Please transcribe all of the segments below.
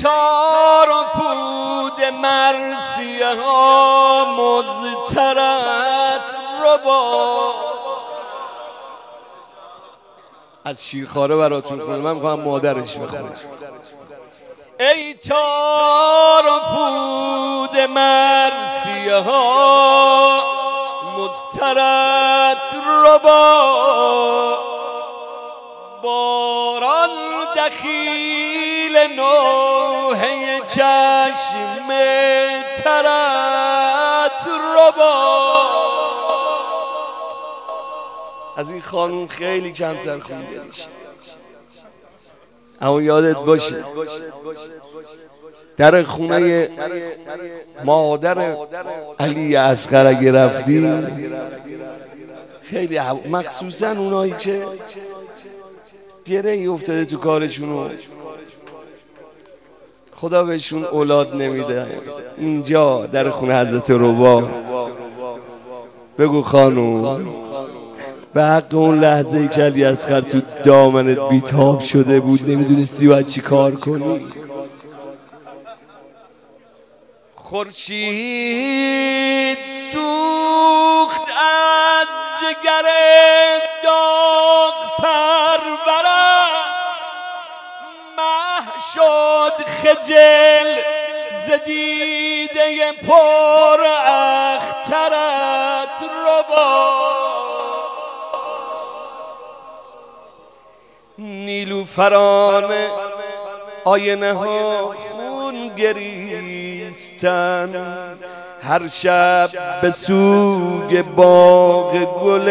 تار و پود مرثیه ها مضطرت ربا. از شیرخواره براتون خونم، من میخوام مادرش بخونم. ای تار و پود مرثیه ها مضطرت ربا، باران دخیل نوحه چشم ترت ربا. از این خانوم خیلی کمتر خونده میشه، اما یادت باشه در خونه مادر علی اصغر اگه رفتی، خیلی مخصوصا اونایی که گره ای افتاده تو کارشونو خدا بهشون اولاد نمیده، اینجا در خونه حضرت ربا بگو خانوم به حق اون لحظه ای که علی اصغر تو دامنت بیتاب شده بود نمیدونستی باید چی کار کنی. خورشید سوخت از جگر داغ پرورم، مه شد خجل ز دیده پر اخترت ربا. نیلوفران آینه ها خون گریستن، هر شب به سوگ باغ گل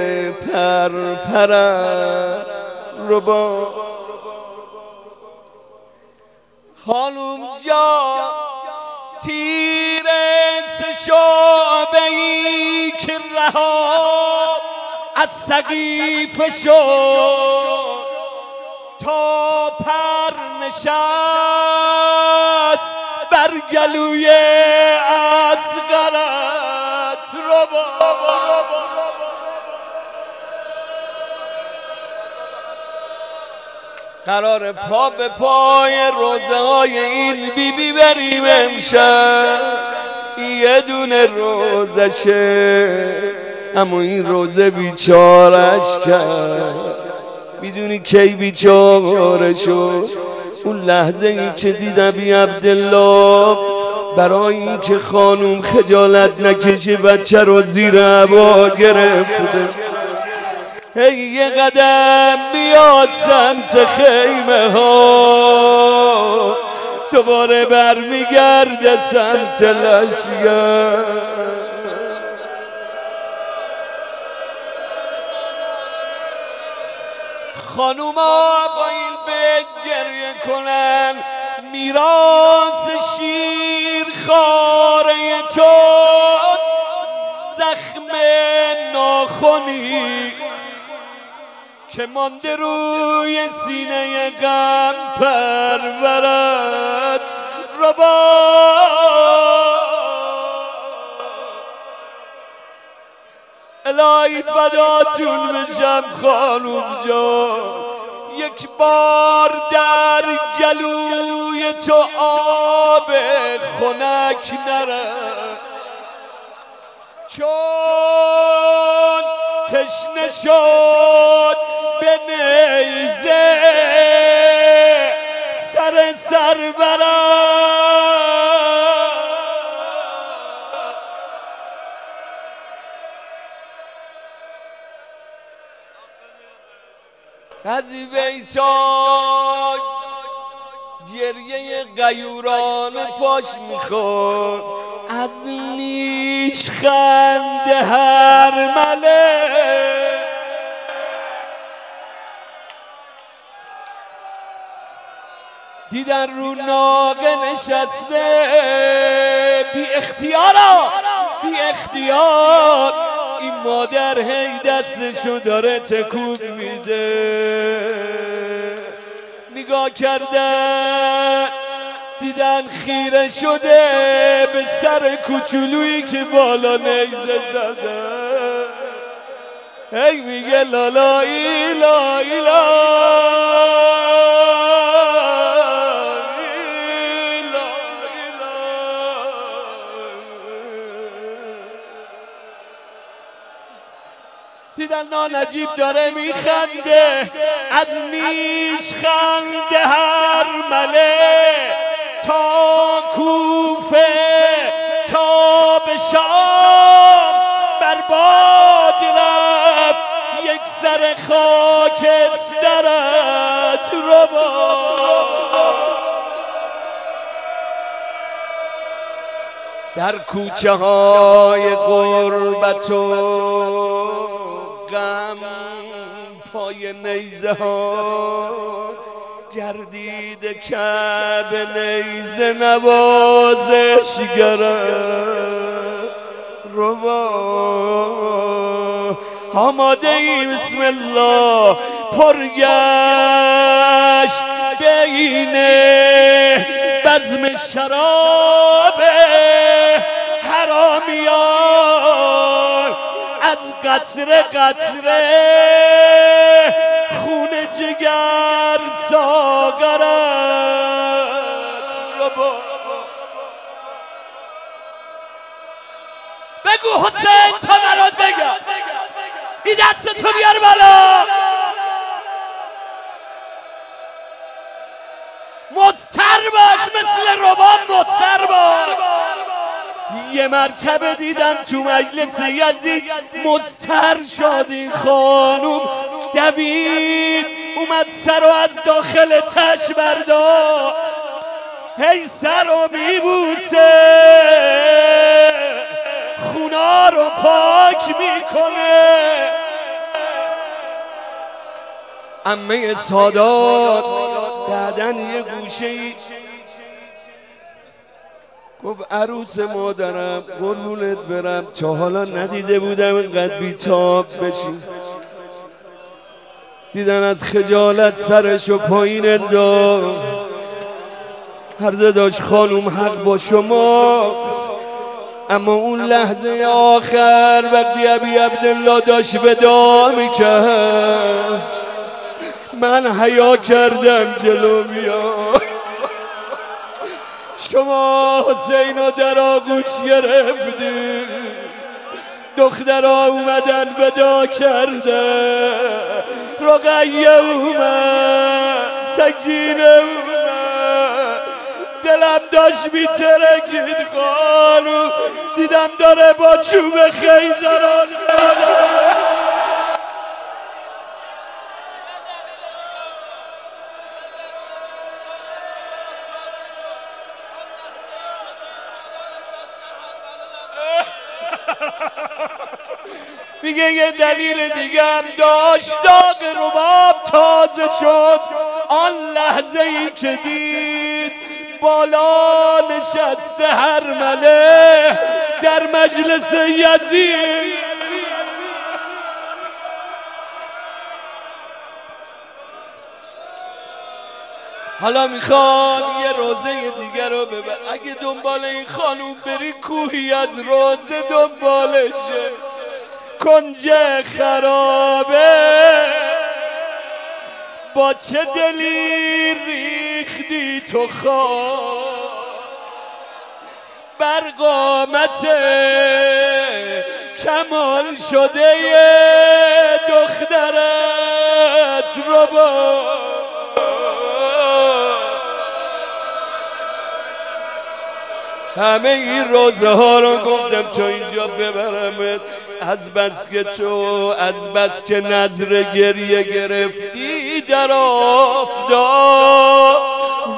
پرپرت ربا. خانوم جا تیر سشابه‌ای که رها از سقیفه شد، تا پر نشست بر گلوی اصغرت ربا. قرار پا به پای روزه های این بیبی بریم امشب، یه دونه روزشه اما این روزه بیچارش کرد. میدونی کی بیچاره شد؟ اون لحظه ای که دید ابی عبدالله برای این که خانوم خجالت نکشه بچه رو زیر عبا گرفته، هی یه قدم بیاد سمت خیمه ها دوباره برمیگرده سمت لشگر. خانوما با این بیت گریه کنن، میراث شیر خاره چون زخم ناخنی که مانده روی سینه غم پرورد ربا. الهی فداتون بشم خانوم جان، یک بار در گلوی تو آب خنک نرد، چون تشنه شد به نیزه سر برد. از این بیتا گریه غیوران پاش میخورد، از نیش خنده هر مله دیدن رو ناقه نشسته، بی اختیار این مادر هی دستشو داره تکون میده. نگاه کردن دیدن خیره شده به سر کوچولویی که بالا نیزه زده، هی میگه لالا ایلا ایلا دیدن نانجیب داره میخنده، از نیش خنده هر مله تا کوفه تا به شام برباد رفت یک سر خاکسترت ربا. در کوچه های غربت و غم پای نیزه ها گردید کعبه نیزه نوازشگرم ربا. آماده ای بسم الله پرگشت بین بزم شراب حرامیان، از قطره قطره خون جگر ساغرت ربا. بگو حسین تا برات بگم، این دست تو بیار بالا، مضطر باش مثل رباب مضطر باش. یه مرتبه دیدم تو مجلس یزید مضطر شد این خانوم، دوید اومد سر رو از داخل تش برداشت، هی سر رو میبوسه خونا رو پاک میکنه. عمه سادات بعدن یه گوشه‌ای گفت عروس مادرم قربونت برم، تا حالا ندیده بودم اینقدر بیتاب بشی. دیدن از خجالت سرشو پایین انداخت، عرضه داشت خانوم حق با شماست، اما اون لحظه آخر وقتی ابی عبدالله داشت ودا میکرد من حیا کردم جلو بیام. شما حسین رو در آغوش گرفتی، دخترها اومدن ودا کرده، رقیه اومد، سکینه اومد، دلم داشت میترکید خانو، دیدم داره با چوب خیزران میگه یه دلیل دیگه هم داشت، داغ رباب تازه شد آن لحظه ای که دید بالا نشسته هرمله در مجلس یزید. حالا میخوام یه روزه دیگه رو ببر، اگه دنبال این خانوم بری کوهی از روزه دنبالشه، کنج خرابه با چه دلی ریختی تو خواب بر قامت کمال شده دخترت ربا. همه این روزه ها رو گفتم تا اینجا ببرمت، از بس که تو از بس که نظر گریه گرفتی در آفتاب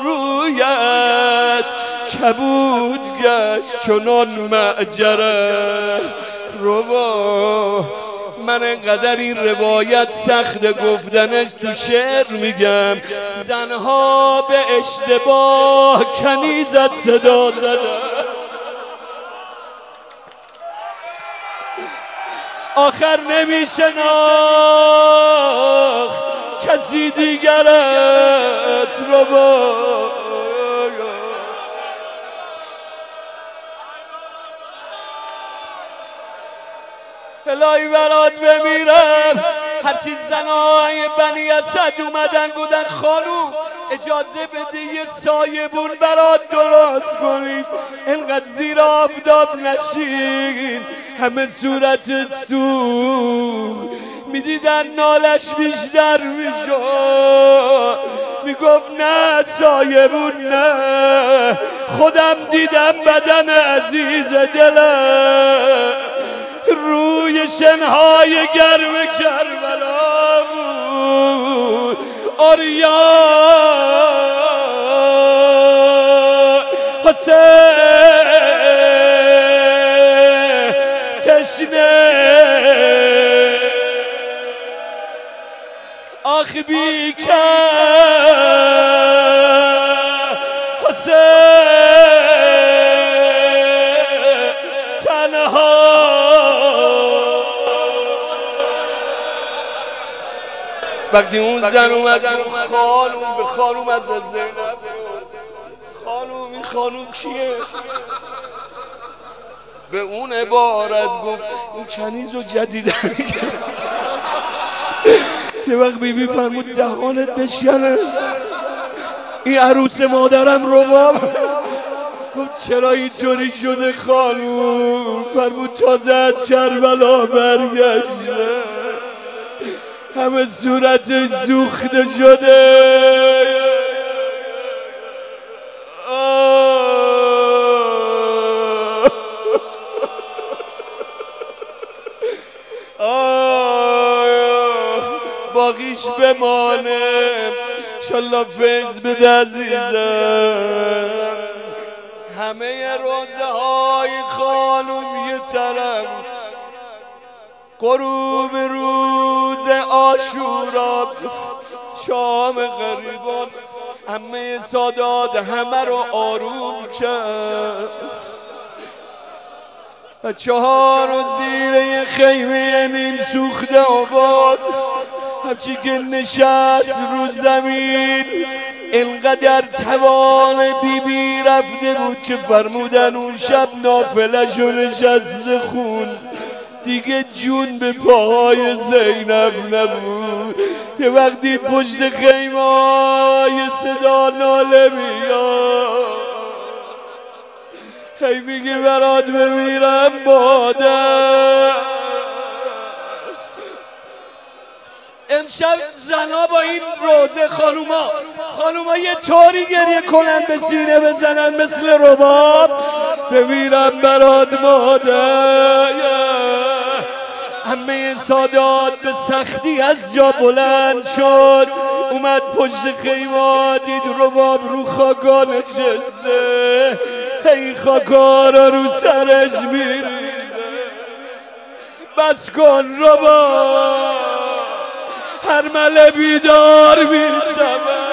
رویت کبود گشت چنان معجره ربا. من انقدر این روایت سخت گفتنش تو شعر میگم، زنها به اشتباه کنیزت صدا زدن، آخر نمیشناخت کسی دیگرت ربا. الهی برات بمیرم. هرچی زنای بنی اسد اومدن گفتن خانوم اجازه بده یه سایبون برات درست کنید، اینقدر زیر آفتاب نشین، همه صورتت سوخت، میدیدن نالش بیشتر میشد، میگفت نه سایبون نه، خودم دیدم بدن عزیز دلم روی شنهای گرم کربلا بود. آریا حسین تشنه آخ بی حسین تنها. وقتی اون زن اومد خانوم به خانوم از زینب، خانوم این خانوم کیه؟ به اون عبارت گفت این کنیز رو جدیدن یه وقت بیبی فرمود دهانت بشکنه، این عروس مادرم رباب. گفت چرا اینطوری شده خانوم؟ فرمود تازه از کربلا برگشته، همه صورتش سوخته شده. باقیش بمانه انشالله فیض بده عزیزم. همه روزه های خانوم یه طرف، غروب روز عاشورا شام غریبان، همه سادات همه رو آروم کرد. بچه‌ها رو زیر یه خیمه نیم سوخته آورد، همچی که نشست رو زمین اینقدر توان بیبی رفته بود که فرمودن اون شب نافله‌شو نشسته خون، دیگه جون به پاهای زینب نبود. یه وقت دید پشت خیمه یه صدا ناله میاد، هی میگه برات بمیرم مادر. امشب زنا با این روزه خانوما یه طوری گریه کنن به سینه بزنن مثل رباب، بمیرم برات مادر. همه سادات به سختی از جا بلند شد، اومد پشت خیمه، دید رباب رو خاکا نشسته، هی خاکا رو سرش میریزه. بس کن رباب، هرمله بیدار میشود.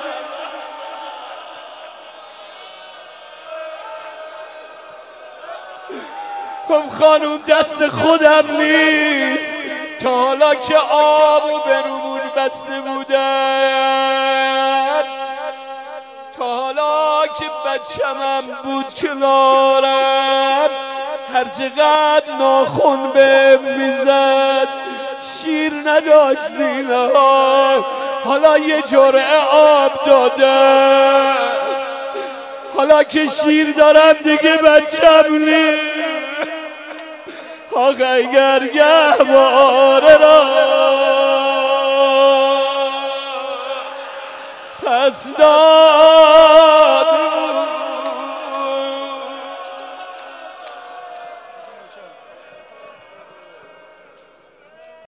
گفت خانوم دست خودم نیست، تا حالا که آب و برومون بسته بودن، تا حالا که بچه‌مم بود کنارم، هر چقدر ناخن بهم میزد شیر نداشت سینه ها، حالا یه جرعه آب دادم، حالا که شیر دارم دیگه بچه‌م نیست. آخ اگر گهواره را پس دار